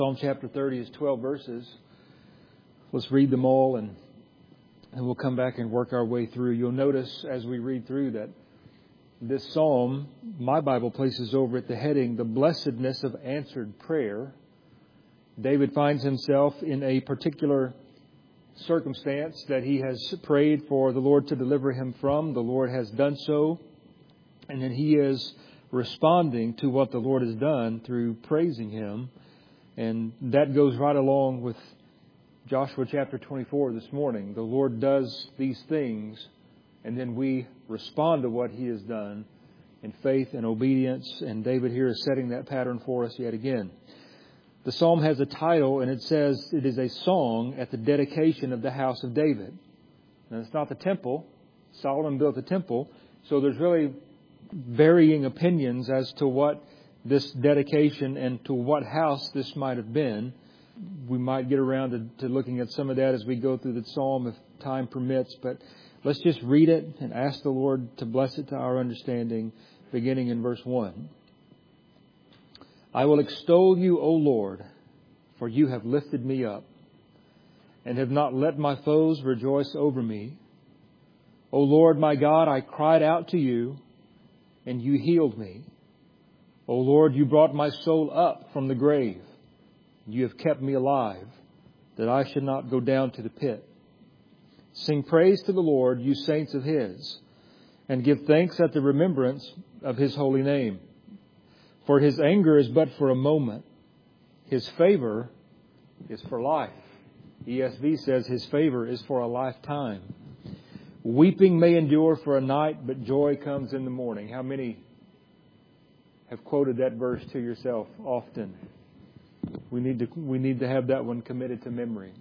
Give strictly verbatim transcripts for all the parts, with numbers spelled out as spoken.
Psalm chapter thirty is twelve verses. Let's read them all and, and we'll come back and work our way through. You'll notice as we read through that this psalm, my Bible places over at the heading, the blessedness of answered prayer. David finds himself in a particular circumstance that he has prayed for the Lord to deliver him from. The Lord has done so. And then he is responding to what the Lord has done through praising Him. And that goes right along with Joshua chapter twenty-four this morning. The Lord does these things, and then we respond to what He has done in faith and obedience. And David here is setting that pattern for us yet again. The psalm has a title, and it says it is a song at the dedication of the house of David. And it's not the temple. Solomon built the temple, so there's really varying opinions as to what this dedication and to what house this might have been. We might get around to, to looking at some of that as we go through the psalm if time permits, but let's just read it and ask the Lord to bless it to our understanding, beginning in verse one. I will extol you, O Lord, for you have lifted me up and have not let my foes rejoice over me. O Lord, my God, I cried out to you, and you healed me. O Lord, you brought my soul up from the grave. You have kept me alive, that I should not go down to the pit. Sing praise to the Lord, you saints of His, and give thanks at the remembrance of His holy name. For His anger is but for a moment. His favor is for life. E S V says His favor is for a lifetime. Weeping may endure for a night, but joy comes in the morning. How many have quoted that verse to yourself often? We need to we need to have that one committed to memory.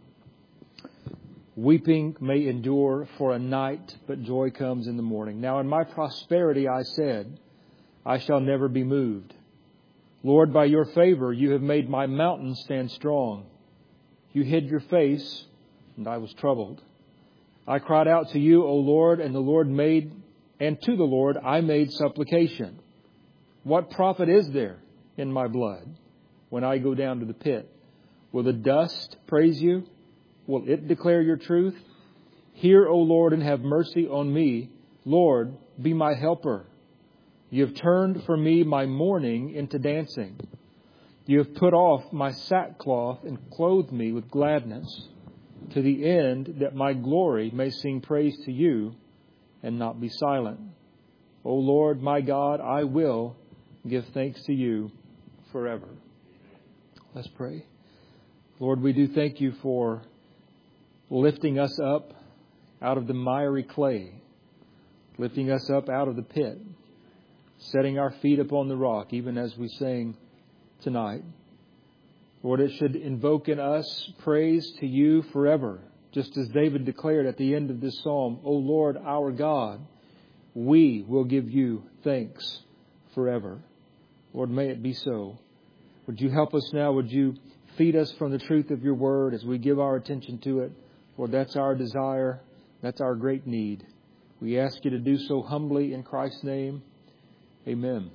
Weeping may endure for a night, but joy comes in the morning. Now in my prosperity I said, I shall never be moved. Lord, by your favor you have made my mountain stand strong. You hid your face, and I was troubled. I cried out to you, O Lord, and the Lord made, and to the Lord I made supplication. What profit is there in my blood when I go down to the pit? Will the dust praise you? Will it declare your truth? Hear, O Lord, and have mercy on me. Lord, be my helper. You have turned for me my mourning into dancing. You have put off my sackcloth and clothed me with gladness, to the end that my glory may sing praise to you and not be silent. O Lord, my God, I will give thanks to you forever. Let's pray. Lord, we do thank you for lifting us up out of the miry clay, lifting us up out of the pit, setting our feet upon the rock, even as we sang tonight. Lord, it should invoke in us praise to you forever, just as David declared at the end of this psalm, O Lord, our God, we will give you thanks forever. Lord, may it be so. Would you help us now? Would you feed us from the truth of your word as we give our attention to it? Lord, that's our desire. That's our great need. We ask you to do so humbly in Christ's name. Amen.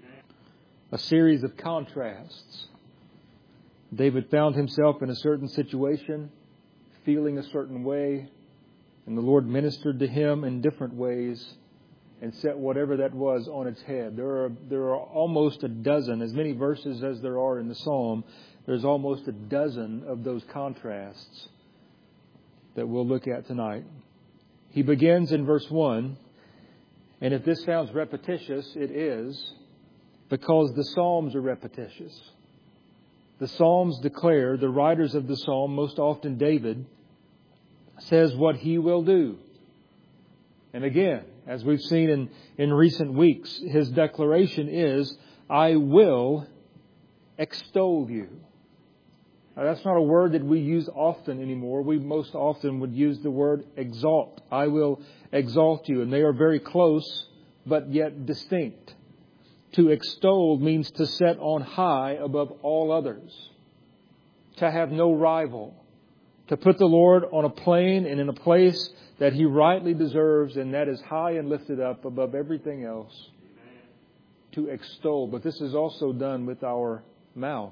A series of contrasts. David found himself in a certain situation, feeling a certain way, and the Lord ministered to him in different ways and set whatever that was on its head. There are there are almost a dozen, as many verses as there are in the psalm, there's almost a dozen of those contrasts that we'll look at tonight. He begins in verse one, and if this sounds repetitious, it is, because the Psalms are repetitious. The Psalms declare, the writers of the Psalm, most often David, says what he will do. And again, as we've seen in, in recent weeks, his declaration is, I will extol you. Now, that's not a word that we use often anymore. We most often would use the word exalt. I will exalt you. And they are very close, but yet distinct. To extol means to set on high above all others. To have no rival. To put the Lord on a plane and in a place that He rightly deserves, and that is high and lifted up above everything else. To extol. But this is also done with our mouth.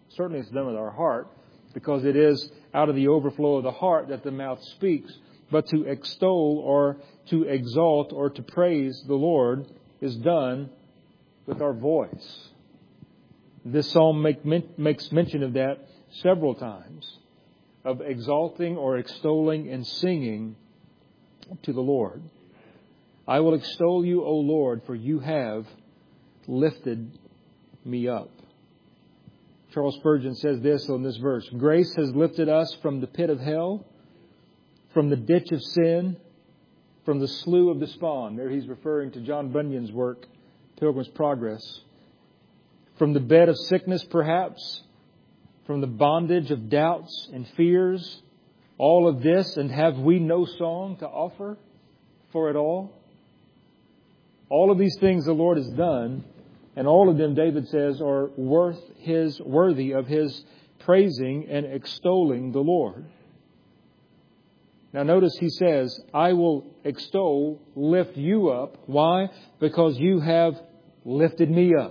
Certainly it's done with our heart, because it is out of the overflow of the heart that the mouth speaks. But to extol or to exalt or to praise the Lord is done with our voice. This psalm make, makes mention of that several times, of exalting or extolling and singing to the Lord. I will extol you, O Lord, for you have lifted me up. Charles Spurgeon says this on this verse: grace has lifted us from the pit of hell, from the ditch of sin, from the slough of despond. There he's referring to John Bunyan's work, Pilgrim's Progress. From the bed of sickness, perhaps, from the bondage of doubts and fears, all of this, and have we no song to offer for it all? All of these things the Lord has done, and all of them, David says, are worth his, worthy of his praising and extolling the Lord. Now notice he says, I will extol, lift you up. Why? Because you have lifted me up.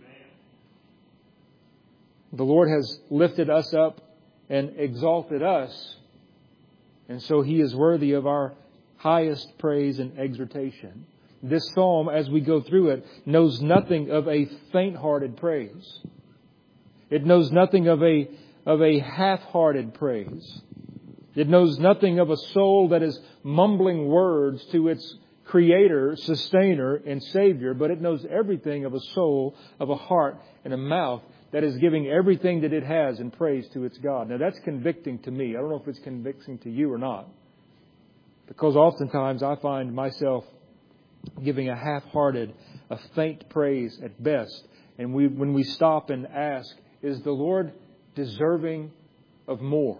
The Lord has lifted us up and exalted us, and so He is worthy of our highest praise and exhortation. This psalm, as we go through it, knows nothing of a faint-hearted praise. It knows nothing of a, of a half-hearted praise. It knows nothing of a soul that is mumbling words to its Creator, Sustainer, and Savior, but it knows everything of a soul, of a heart, and a mouth that is giving everything that it has in praise to its God. Now that's convicting to me. I don't know if it's convicting to you or not. Because oftentimes I find myself giving a half-hearted, a faint praise at best. And we, when we stop and ask, is the Lord deserving of more?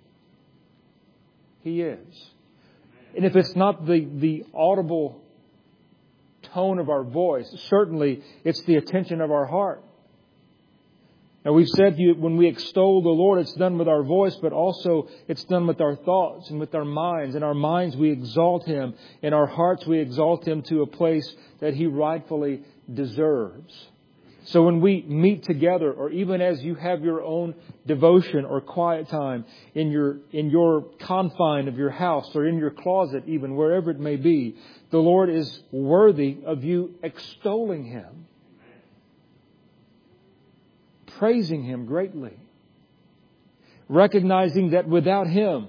He is. And if it's not the, the audible tone of our voice, certainly it's the attention of our heart. Now we've said you, when we extol the Lord, it's done with our voice, but also it's done with our thoughts and with our minds. In our minds we exalt Him. In our hearts we exalt Him to a place that He rightfully deserves. So when we meet together, or even as you have your own devotion or quiet time in your, in your confine of your house or in your closet, even wherever it may be, the Lord is worthy of you extolling Him, praising Him greatly, recognizing that without Him,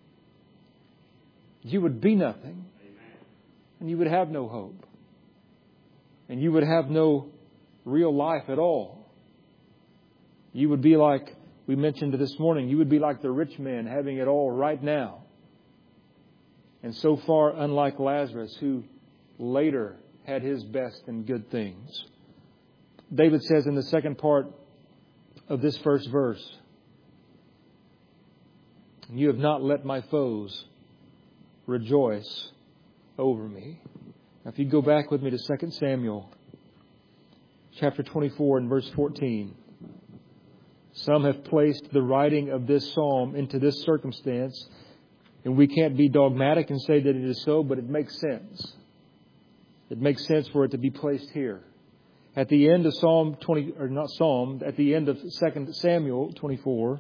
you would be nothing, and you would have no hope, and you would have no real life at all. You would be like, we mentioned this morning, you would be like the rich man having it all right now. And so far unlike Lazarus, who later had his best and good things. David says in the second part of this first verse, you have not let my foes rejoice over me. Now if you go back with me to Second Samuel chapter twenty-four and verse fourteen. Some have placed the writing of this psalm into this circumstance, and we can't be dogmatic and say that it is so, but it makes sense. It makes sense for it to be placed here. At the end of Psalm twenty, or not Psalm, at the end of Second Samuel twenty-four,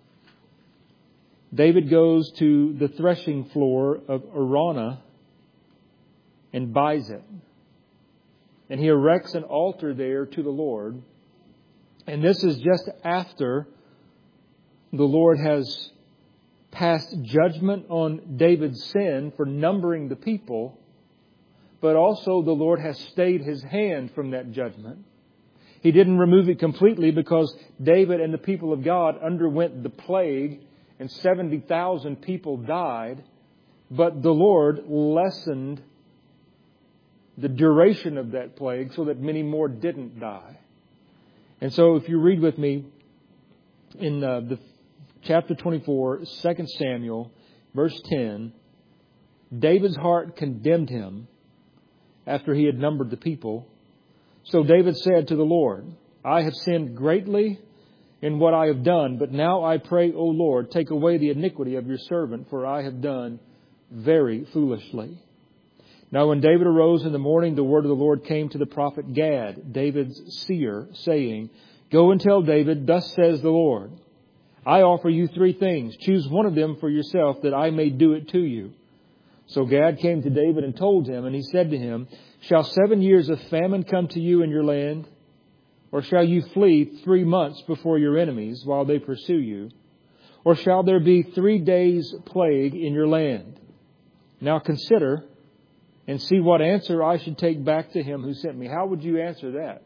David goes to the threshing floor of Araunah and buys it. And he erects an altar there to the Lord. And this is just after the Lord has passed judgment on David's sin for numbering the people. But also the Lord has stayed His hand from that judgment. He didn't remove it completely because David and the people of God underwent the plague and seventy thousand people died. But the Lord lessened the duration of that plague so that many more didn't die. And so if you read with me in uh, the chapter twenty-four, Second Samuel, verse ten, David's heart condemned him after he had numbered the people. So David said to the Lord, I have sinned greatly in what I have done, but now I pray, O Lord, take away the iniquity of your servant, for I have done very foolishly. Now when David arose in the morning, the word of the Lord came to the prophet Gad, David's seer, saying, Go and tell David, thus says the Lord, I offer you three things. Choose one of them for yourself, that I may do it to you. So Gad came to David and told him, and he said to him, Shall seven years of famine come to you in your land? Or shall you flee three months before your enemies while they pursue you? Or shall there be three days' plague in your land? Now consider and see what answer I should take back to him who sent me. How would you answer that?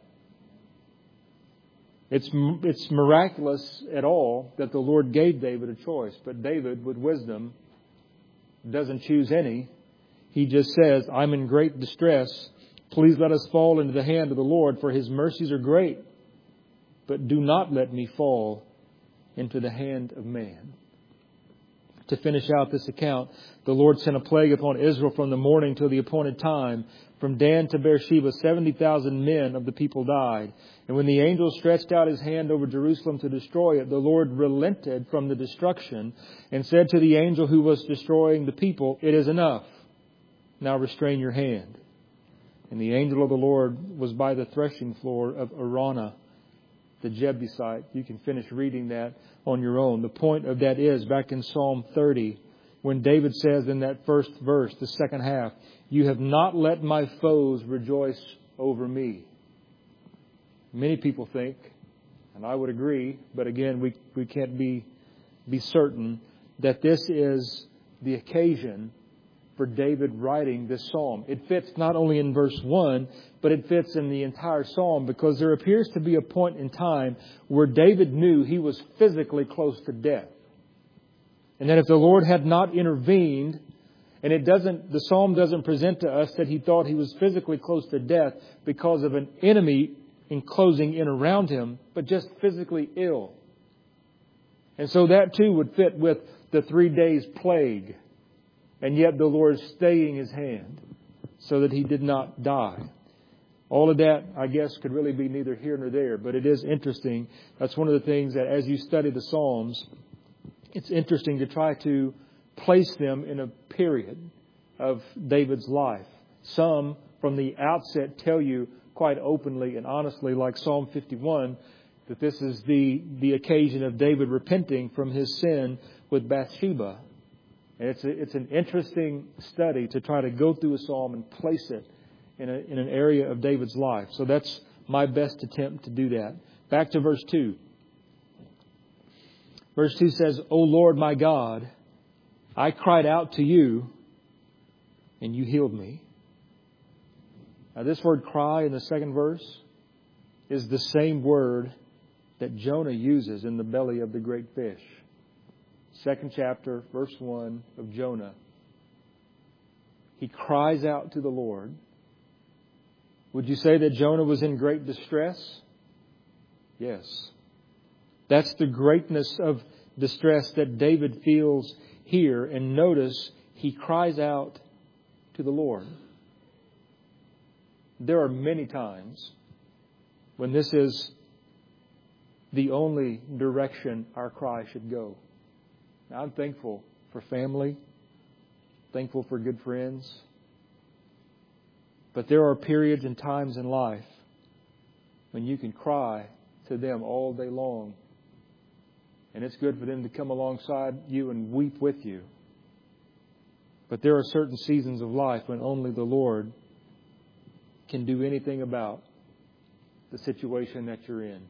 It's it's miraculous at all that the Lord gave David a choice. But David, with wisdom, doesn't choose any. He just says, I'm in great distress. Please let us fall into the hand of the Lord, for His mercies are great. But do not let me fall into the hand of man. To finish out this account, the Lord sent a plague upon Israel from the morning till the appointed time. From Dan to Beersheba, seventy thousand men of the people died. And when the angel stretched out his hand over Jerusalem to destroy it, the Lord relented from the destruction and said to the angel who was destroying the people, It is enough. Now restrain your hand. And the angel of the Lord was by the threshing floor of Araunah, the Jebusite. You can finish reading that on your own. The point of that is back in Psalm thirty, when David says in that first verse, the second half, You have not let my foes rejoice over me. Many people think, and I would agree, but again, we, we can't be, be certain, that this is the occasion for David writing this psalm. It fits not only in verse one, but it fits in the entire psalm, because there appears to be a point in time where David knew he was physically close to death. And that if the Lord had not intervened, and it doesn't, the psalm doesn't present to us that he thought he was physically close to death because of an enemy enclosing in around him, but just physically ill. And so that too would fit with the three days plague. And yet the Lord staying His hand so that he did not die. All of that, I guess, could really be neither here nor there. But it is interesting. That's one of the things that as you study the Psalms, it's interesting to try to place them in a period of David's life. Some, from the outset, tell you quite openly and honestly, like Psalm fifty-one, that this is the, the occasion of David repenting from his sin with Bathsheba. And it's a, it's an interesting study to try to go through a psalm and place it in, a, in an area of David's life. So that's my best attempt to do that. Back to verse two. Verse two says, O Lord my God, I cried out to you, and you healed me. Now this word cry in the second verse is the same word that Jonah uses in the belly of the great fish. Second chapter, verse one of Jonah. He cries out to the Lord. Would you say that Jonah was in great distress? Yes. That's the greatness of distress that David feels here. And notice, he cries out to the Lord. There are many times when this is the only direction our cry should go. Now, I'm thankful for family, thankful for good friends. But there are periods and times in life when you can cry to them all day long. And it's good for them to come alongside you and weep with you. But there are certain seasons of life when only the Lord can do anything about the situation that you're in.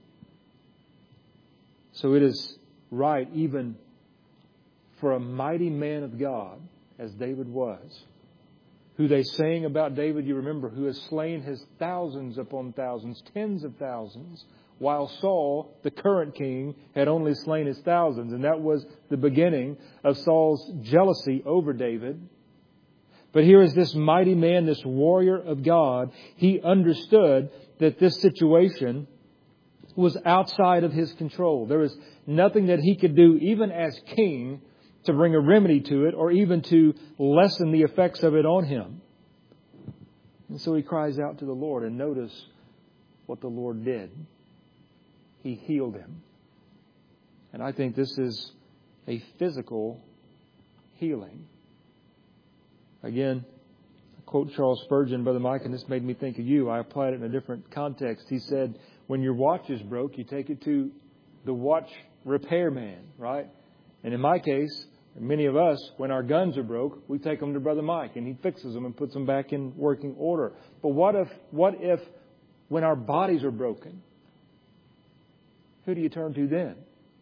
So it is right, even for a mighty man of God, as David was, who they sang about David, you remember, who has slain his thousands upon thousands, tens of thousands, while Saul, the current king, had only slain his thousands. And that was the beginning of Saul's jealousy over David. But here is this mighty man, this warrior of God. He understood that this situation was outside of his control. There was nothing that he could do, even as king, to bring a remedy to it or even to lessen the effects of it on him. And so he cries out to the Lord, and notice what the Lord did. He healed him. And I think this is a physical healing. Again, I quote Charles Spurgeon, Brother Mike, and this made me think of you. I applied it in a different context. He said, When your watch is broke, you take it to the watch repairman, right? And in my case, many of us, when our guns are broke, we take them to Brother Mike and he fixes them and puts them back in working order. But what if, what if when our bodies are broken, who do you turn to then?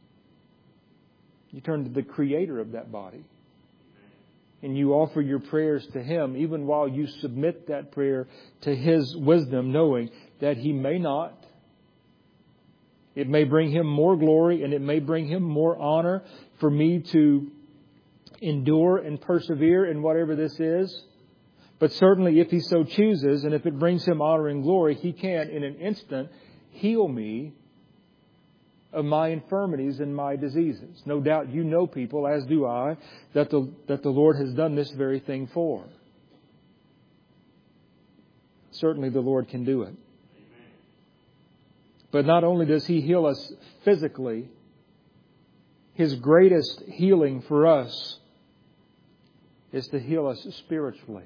You turn to the Creator of that body. And you offer your prayers to Him, even while you submit that prayer to His wisdom, knowing that He may not. It may bring Him more glory and it may bring Him more honor for me to endure and persevere in whatever this is. But certainly if He so chooses and if it brings Him honor and glory, He can in an instant heal me of my infirmities and my diseases. No doubt you know people, as do I, that the, that the Lord has done this very thing for. Certainly the Lord can do it. But not only does He heal us physically, His greatest healing for us is to heal us spiritually.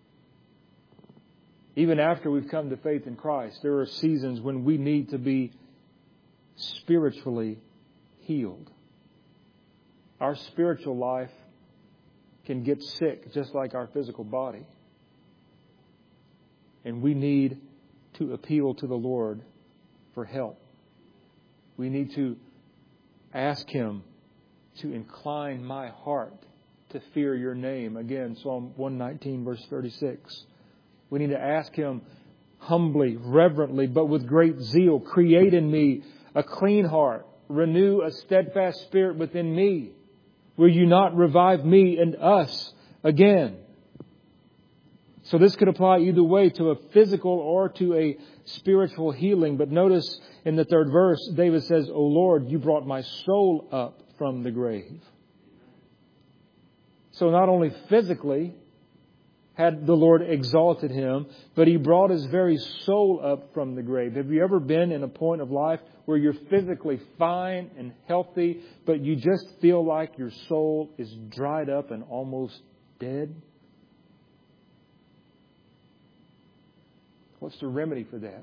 Even after we've come to faith in Christ, there are seasons when we need to be spiritually healed. Our spiritual life can get sick just like our physical body. And we need to appeal to the Lord for help. We need to ask Him to incline my heart to fear your name. Again, Psalm one nineteen, verse thirty-six. We need to ask Him humbly, reverently, but with great zeal, create in me a clean heart, renew a steadfast spirit within me. Will you not revive me and us again? So this could apply either way, to a physical or to a spiritual healing. But notice in the third verse, David says, O Lord, you brought my soul up from the grave. So not only physically had the Lord exalted him, but He brought his very soul up from the grave. Have you ever been in a point of life where you're physically fine and healthy, but you just feel like your soul is dried up and almost dead? What's the remedy for that?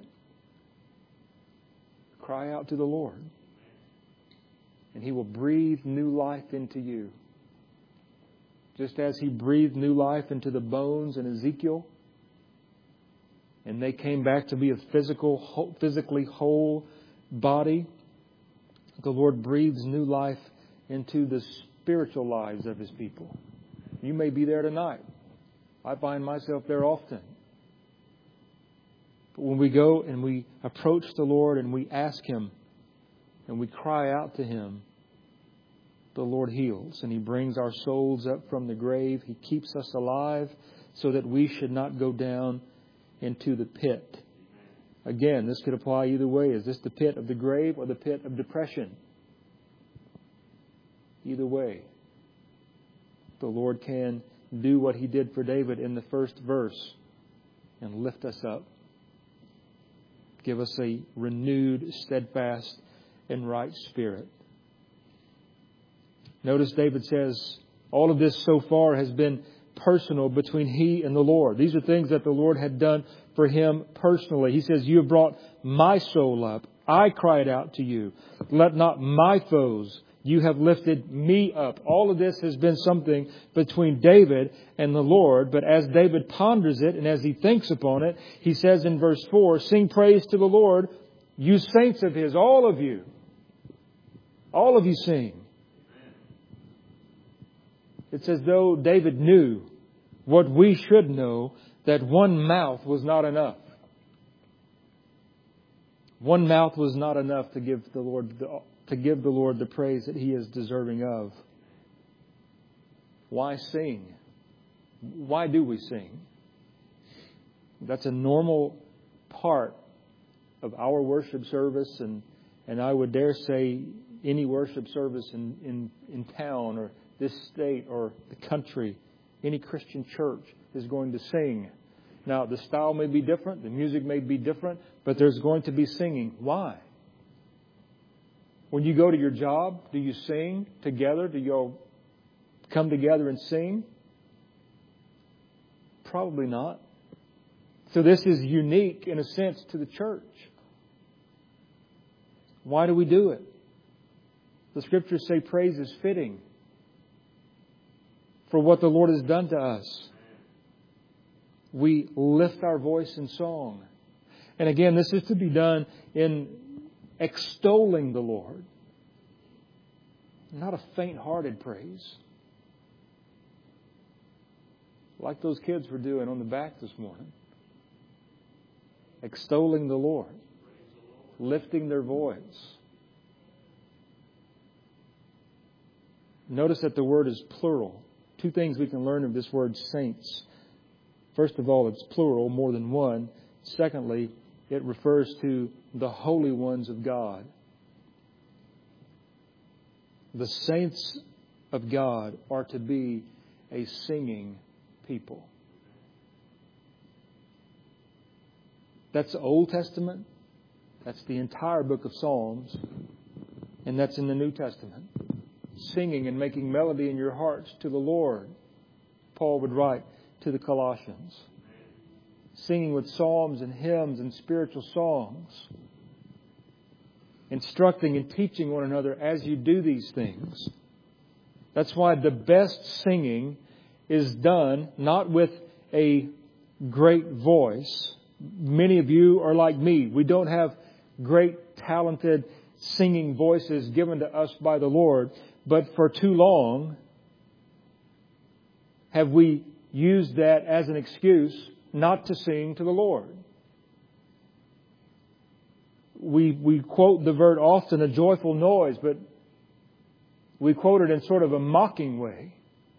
Cry out to the Lord, and He will breathe new life into you. Just as He breathed new life into the bones in Ezekiel, and they came back to be a physical, physically whole body, the Lord breathes new life into the spiritual lives of His people. You may be there tonight. I find myself there often. But when we go and we approach the Lord and we ask Him and we cry out to Him, the Lord heals and He brings our souls up from the grave. He keeps us alive so that we should not go down into the pit. Again, this could apply either way. Is this the pit of the grave or the pit of depression? Either way, the Lord can do what He did for David in the first verse and lift us up. Give us a renewed, steadfast, and right spirit. Notice David says, all of this so far has been personal between he and the Lord. These are things that the Lord had done for him personally. He says, you have brought my soul up. I cried out to you. Let not my foes, you have lifted me up. All of this has been something between David and the Lord. But as David ponders it and as he thinks upon it, he says in verse four, sing praise to the Lord, you saints of His, all of you. All of you sing. It's as though David knew what we should know, that one mouth was not enough. One mouth was not enough to give the Lord the, to give the Lord the praise that He is deserving of. Why sing? Why do we sing? That's a normal part of our worship service, and, and I would dare say any worship service in, in, in town or this state or the country, any Christian church is going to sing. Now, the style may be different, the music may be different, but there's going to be singing. Why? When you go to your job, do you sing together? Do you all come together and sing? Probably not. So this is unique in a sense to the church. Why do we do it? The Scriptures say praise is fitting for what the Lord has done to us. We lift our voice in song. And again, this is to be done in extolling the Lord. Not a faint-hearted praise. Like those kids were doing on the back this morning. Extolling the Lord. Lifting their voice. Notice that the word is plural. Two things we can learn of this word saints. First of all, it's plural, more than one. Secondly, it refers to the holy ones of God. The saints of God are to be a singing people. That's the Old Testament. That's the entire book of Psalms. And that's in the New Testament. Singing and making melody in your hearts to the Lord. Paul would write to the Colossians. Singing with psalms and hymns and spiritual songs. Instructing and teaching one another as you do these things. That's why the best singing is done not with a great voice. Many of you are like me. We don't have great, talented singing voices given to us by the Lord. But for too long, have we used that as an excuse not to sing to the Lord. We we quote the verse often, a joyful noise, but we quote it in sort of a mocking way.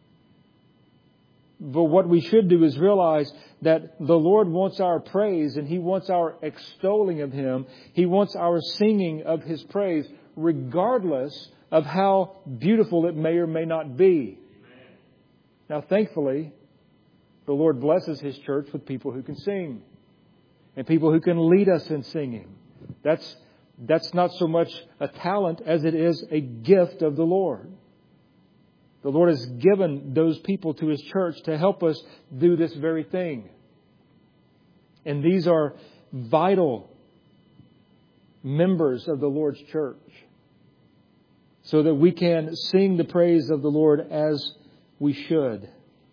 But what we should do is realize that the Lord wants our praise and He wants our extolling of Him. He wants our singing of His praise, regardless of how beautiful it may or may not be. Amen. Now, thankfully, the Lord blesses His church with people who can sing and people who can lead us in singing. That's, that's not so much a talent as it is a gift of the Lord. The Lord has given those people to His church to help us do this very thing. And these are vital members of the Lord's church, so that we can sing the praise of the Lord as we should.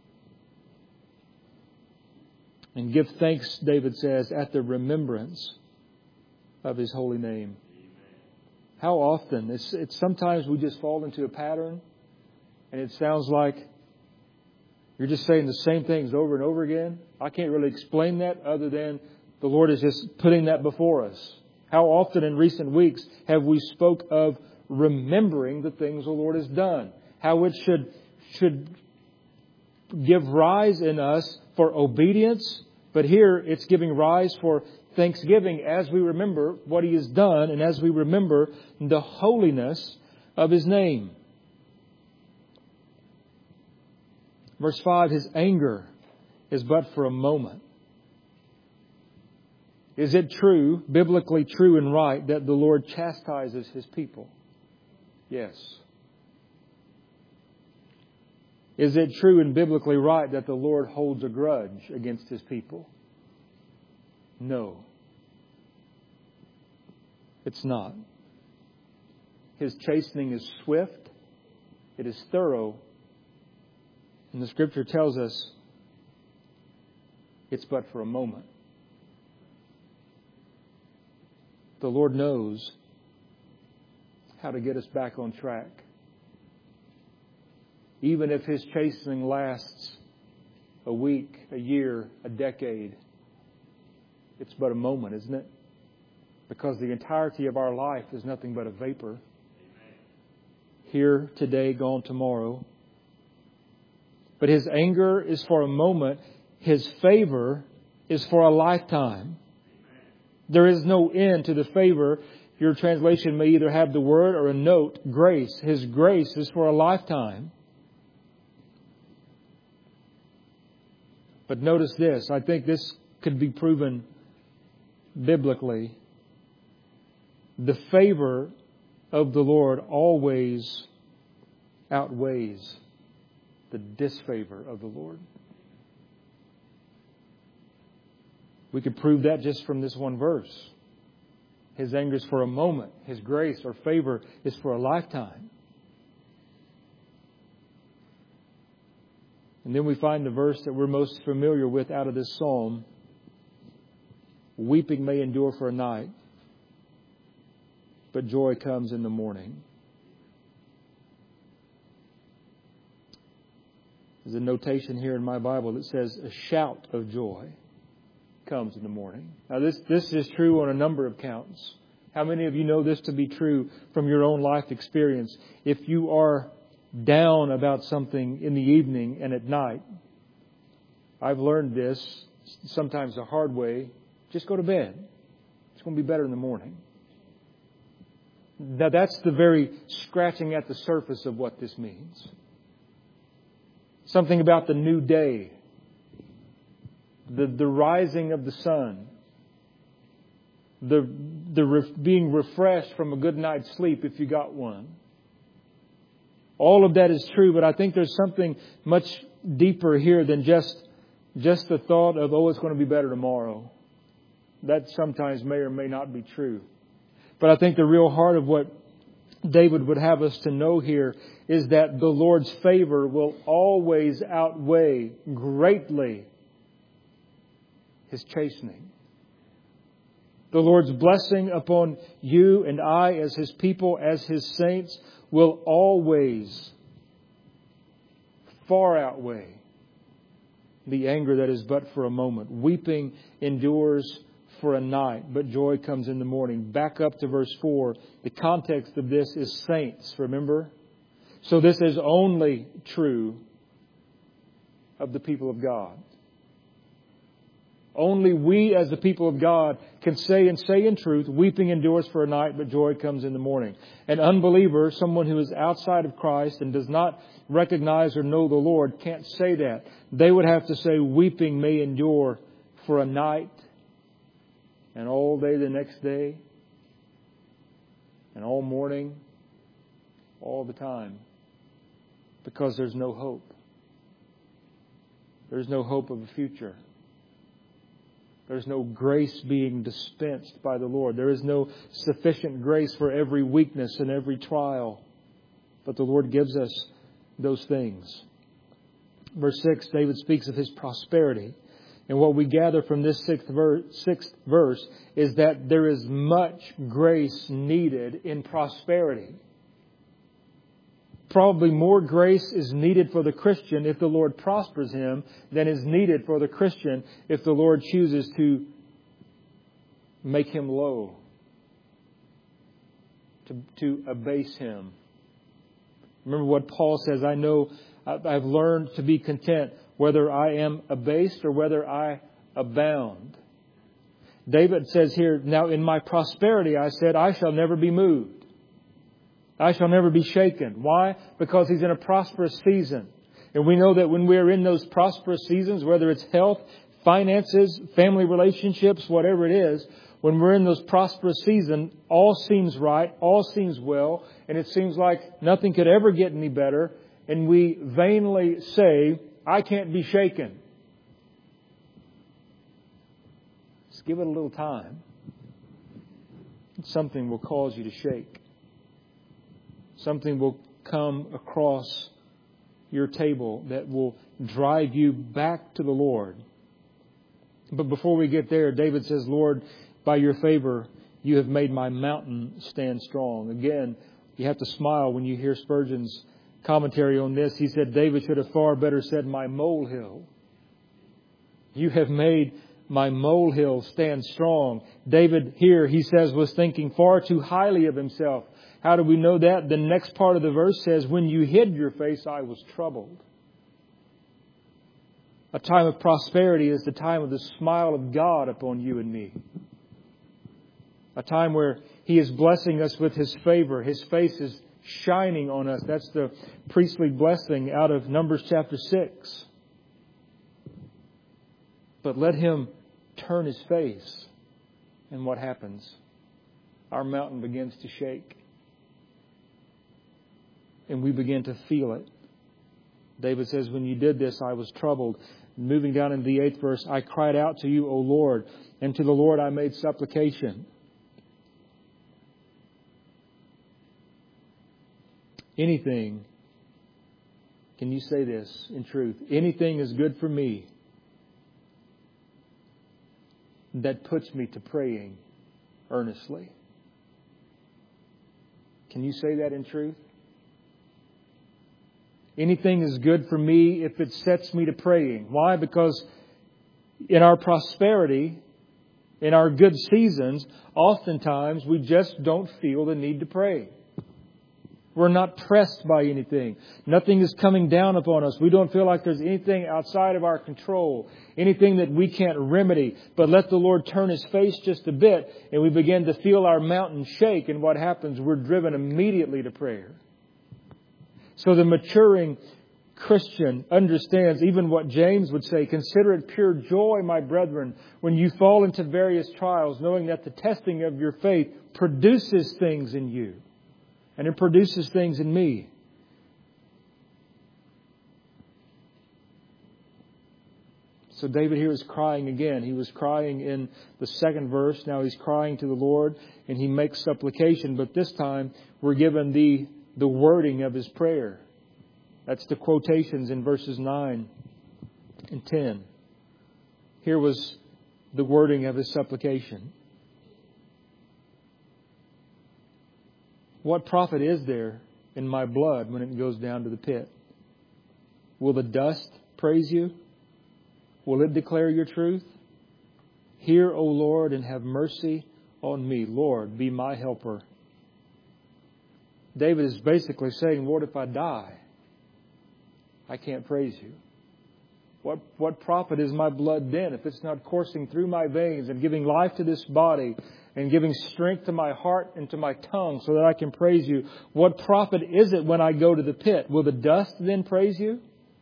And give thanks, David says, at the remembrance of His holy name. How often? It's, it's sometimes we just fall into a pattern. And it sounds like you're just saying the same things over and over again. I can't really explain that other than the Lord is just putting that before us. How often in recent weeks have we spoke of remembering the things the Lord has done? How it should, should give rise in us for obedience. But here it's giving rise for thanksgiving as we remember what He has done and as we remember the holiness of His name. Verse five, His anger is but for a moment. Is it true, biblically true and right, that the Lord chastises His people? Yes. Is it true and biblically right that the Lord holds a grudge against His people? No. It's not. His chastening is swift. It is thorough. And the Scripture tells us it's but for a moment. The Lord knows how to get us back on track. Even if His chastening lasts a week, a year, a decade, it's but a moment, isn't it? Because the entirety of our life is nothing but a vapor. Here today, gone tomorrow. But His anger is for a moment. His favor is for a lifetime. There is no end to the favor. Your translation may either have the word or a note, grace. His grace is for a lifetime. But notice this. I think this could be proven biblically. The favor of the Lord always outweighs the disfavor of the Lord. We could prove that just from this one verse. His anger is for a moment. His grace or favor is for a lifetime. And then we find the verse that we're most familiar with out of this psalm. Weeping may endure for a night, but joy comes in the morning. There's a notation here in my Bible that says a shout of joy comes in the morning. Now this, this is true on a number of counts. How many of you know this to be true from your own life experience? If you are down about something in the evening and at night, I've learned this sometimes the hard way. Just go to bed. It's going to be better in the morning. Now that's the very scratching at the surface of what this means. Something about the new day. The, the rising of the sun. The, the re, being refreshed from a good night's sleep if you got one. All of that is true, but I think there's something much deeper here than just, just the thought of, oh, it's going to be better tomorrow. That sometimes may or may not be true. But I think the real heart of what David would have us to know here is that the Lord's favor will always outweigh greatly His chastening. The Lord's blessing upon you and I as His people, as His saints, will always far outweigh the anger that is but for a moment. Weeping endures for a night, but joy comes in the morning. Back up to verse four. The context of this is saints, remember? So this is only true of the people of God. Only we as the people of God can say and say in truth, weeping endures for a night, but joy comes in the morning. An unbeliever, someone who is outside of Christ and does not recognize or know the Lord, can't say that. They would have to say, weeping may endure for a night, and all day the next day, and all morning, all the time. Because there's no hope. There's no hope of a future. There's no grace being dispensed by the Lord. There is no sufficient grace for every weakness and every trial. But the Lord gives us those things. Verse six, David speaks of his prosperity. And what we gather from this sixth verse, sixth verse is that there is much grace needed in prosperity. Probably more grace is needed for the Christian if the Lord prospers him than is needed for the Christian if the Lord chooses to make him low, to, to abase him. Remember what Paul says, I know I've learned to be content whether I am abased or whether I abound. David says here, now in my prosperity I said, I shall never be moved. I shall never be shaken. Why? Because he's in a prosperous season. And we know that when we're in those prosperous seasons, whether it's health, finances, family relationships, whatever it is, when we're in those prosperous seasons, all seems right, all seems well, and it seems like nothing could ever get any better. And we vainly say, I can't be shaken. Just give it a little time. Something will cause you to shake. Something will come across your table that will drive you back to the Lord. But before we get there, David says, Lord, by your favor, you have made my mountain stand strong. Again, you have to smile when you hear Spurgeon's commentary on this. He said, David should have far better said, my molehill. You have made my molehill stand strong. David here, he says, was thinking far too highly of himself. How do we know that? The next part of the verse says, when you hid your face, I was troubled. A time of prosperity is the time of the smile of God upon you and me. A time where He is blessing us with His favor. His face is shining on us. That's the priestly blessing out of Numbers chapter six. But let Him turn His face. And what happens? Our mountain begins to shake. And we begin to feel it. David says, when you did this, I was troubled. Moving down into the eighth verse, I cried out to you, O Lord, and to the Lord I made supplication. anything, can you say this in truth? Anything is good for me that puts me to praying earnestly. Can you say that in truth? Anything is good for me if it sets me to praying. Why? Because in our prosperity, in our good seasons, oftentimes we just don't feel the need to pray. We're not pressed by anything. Nothing is coming down upon us. We don't feel like there's anything outside of our control, anything that we can't remedy. But let the Lord turn His face just a bit and we begin to feel our mountain shake. And what happens? We're driven immediately to prayer. So the maturing Christian understands even what James would say. Consider it pure joy, my brethren, when you fall into various trials, knowing that the testing of your faith produces things in you. And it produces things in me. So David here is crying again. He was crying in the second verse. Now he's crying to the Lord and he makes supplication. But this time we're given the, the wording of his prayer. That's the quotations in verses nine and ten. Here was the wording of his supplication. What profit is there in my blood when it goes down to the pit? Will the dust praise you? Will it declare your truth? Hear, O Lord, and have mercy on me. Lord, be my helper. David is basically saying, Lord, if I die, I can't praise you. What, what profit is my blood then if it's not coursing through my veins and giving life to this body and giving strength to my heart and to my tongue so that I can praise you? What profit is it when I go to the pit? Will the dust then praise you?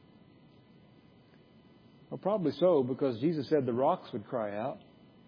Well, probably so, because Jesus said the rocks would cry out.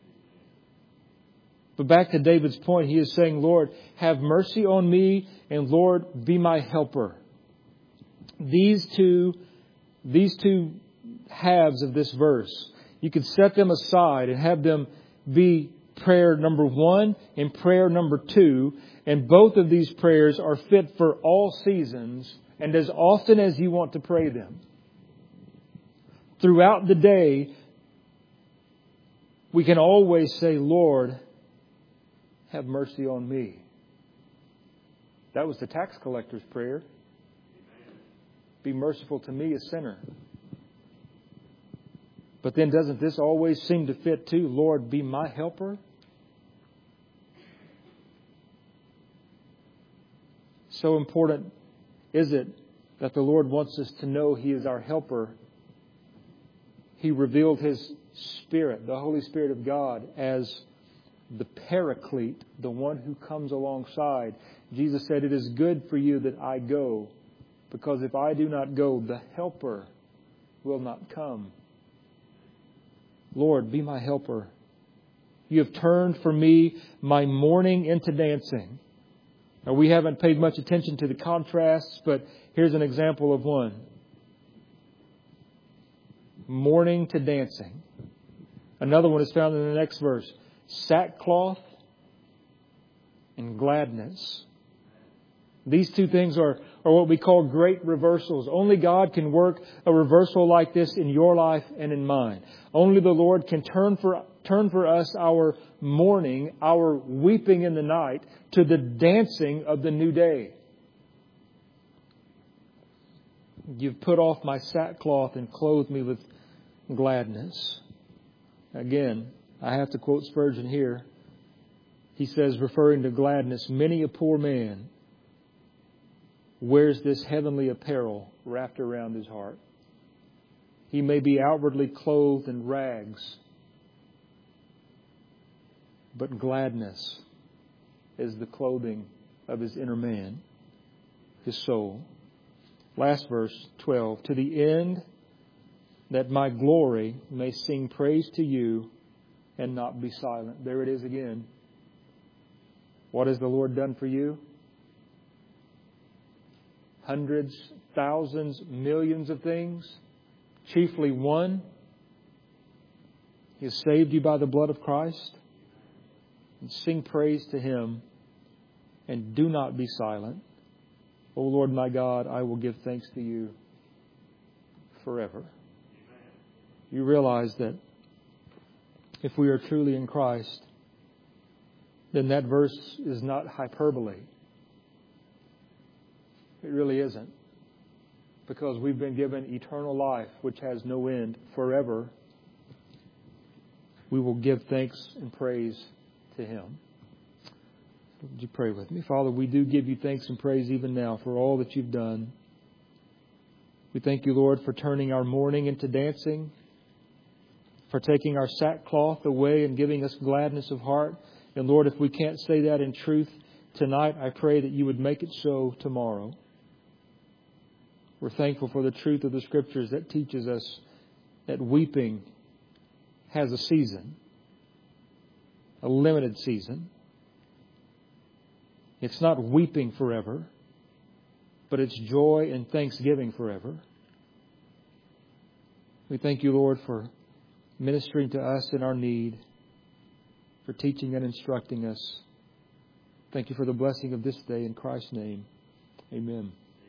But back to David's point, he is saying, Lord, have mercy on me, and Lord, be my helper. These two, these two halves of this verse, you could set them aside and have them be prayer number one and prayer number two. And both of these prayers are fit for all seasons and as often as you want to pray them. Throughout the day, we can always say, Lord, have mercy on me. That was the tax collector's prayer. Be merciful to me, a sinner. But then doesn't this always seem to fit too? Lord, be my helper. So important is it that the Lord wants us to know He is our helper. He revealed His Spirit, the Holy Spirit of God, as the Paraclete, the one who comes alongside. Jesus said, it is good for you that I go, because if I do not go, the helper will not come. Lord, be my helper. You have turned for me my mourning into dancing. Now, we haven't paid much attention to the contrasts, but here's an example of one. Mourning to dancing. Another one is found in the next verse. Sackcloth and gladness. These two things are, are what we call great reversals. Only God can work a reversal like this in your life and in mine. Only the Lord can turn for turn for us our mourning, our weeping in the night, to the dancing of the new day. You've put off my sackcloth and clothed me with gladness. Again, I have to quote Spurgeon here. He says, referring to gladness, many a poor man wears this heavenly apparel wrapped around his heart. He may be outwardly clothed in rags, but gladness is the clothing of his inner man, his soul. Last verse, twelve. To the end that my glory may sing praise to you and not be silent. There it is again. What has the Lord done for you? Hundreds, thousands, millions of things. Chiefly one. He has saved you by the blood of Christ. And sing praise to Him. And do not be silent. O Lord my God, I will give thanks to you forever. You realize that if we are truly in Christ, then that verse is not hyperbole. It really isn't. Because we've been given eternal life, which has no end, forever. We will give thanks and praise to Him. Would you pray with me? Father, we do give you thanks and praise even now for all that you've done. We thank you, Lord, for turning our mourning into dancing, for taking our sackcloth away and giving us gladness of heart. And Lord, if we can't say that in truth tonight, I pray that you would make it so tomorrow. We're thankful for the truth of the Scriptures that teaches us that weeping has a season, a limited season. It's not weeping forever, but it's joy and thanksgiving forever. We thank you, Lord, for ministering to us in our need, for teaching and instructing us. Thank you for the blessing of this day in Christ's name. Amen.